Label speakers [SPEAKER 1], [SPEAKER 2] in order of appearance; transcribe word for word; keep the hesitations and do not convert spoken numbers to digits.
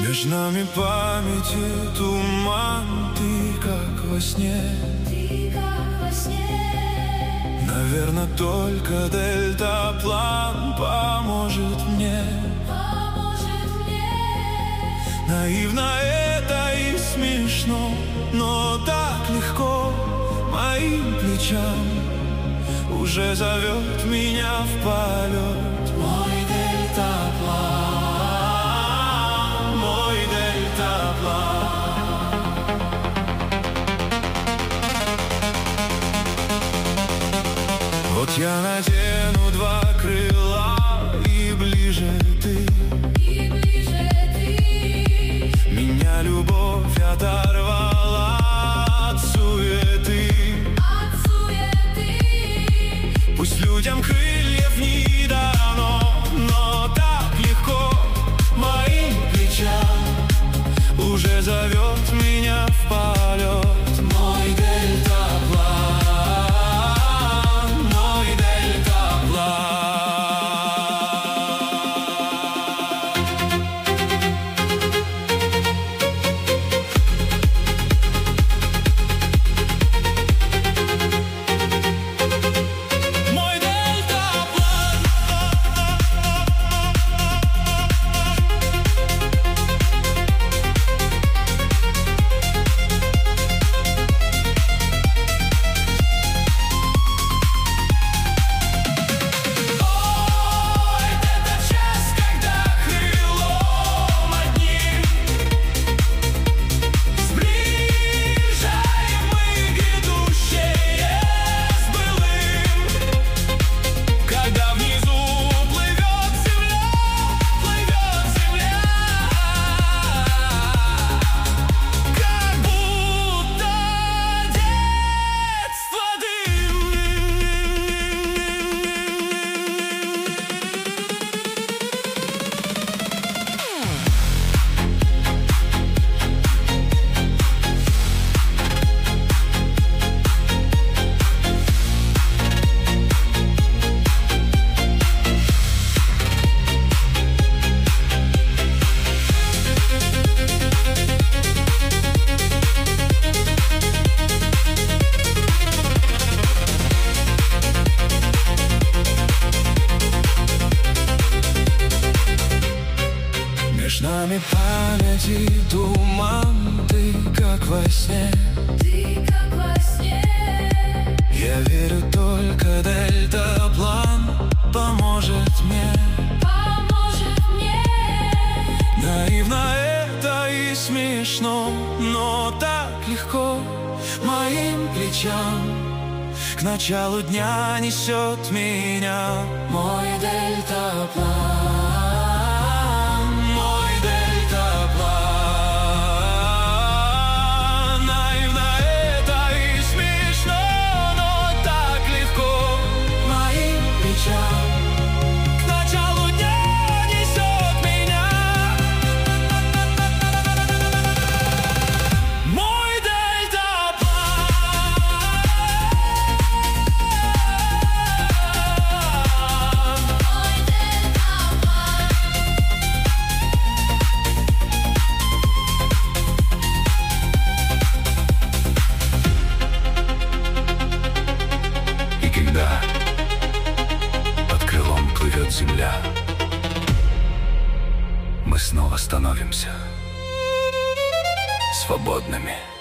[SPEAKER 1] Между нами памяти туман, ты как во сне.
[SPEAKER 2] Ты как во сне.
[SPEAKER 1] Наверно, только дельтаплан поможет мне.
[SPEAKER 2] Поможет мне.
[SPEAKER 1] Наивно это и смешно, но так легко моим плечам уже зовет меня в полет мой дельтаплан, мой дельтаплан. Вот я надену два крыла, и ближе ты,
[SPEAKER 2] И ближе ты.
[SPEAKER 1] меня любовь оторвала от суеты.
[SPEAKER 2] От суеты.
[SPEAKER 1] Пусть людям крыльев не дано, но так легко моим плечам уже зовет меня в полет мой дельтаплан, мой дельтаплан. Между нами памяти туман, ты как во сне.
[SPEAKER 2] Ты как во сне.
[SPEAKER 1] Я верю, только дельтаплан поможет мне.
[SPEAKER 2] Поможет мне.
[SPEAKER 1] Наивно это и смешно, но так легко моим плечам к началу дня несет меня мой дельтаплан, мой дельтаплан. Наивно это и смешно, но так легко моим плечам к началу дня несет меня мой дельтаплан.
[SPEAKER 2] Мой дельтаплан.
[SPEAKER 1] И когда под крылом плывет земля, мы снова становимся свободными.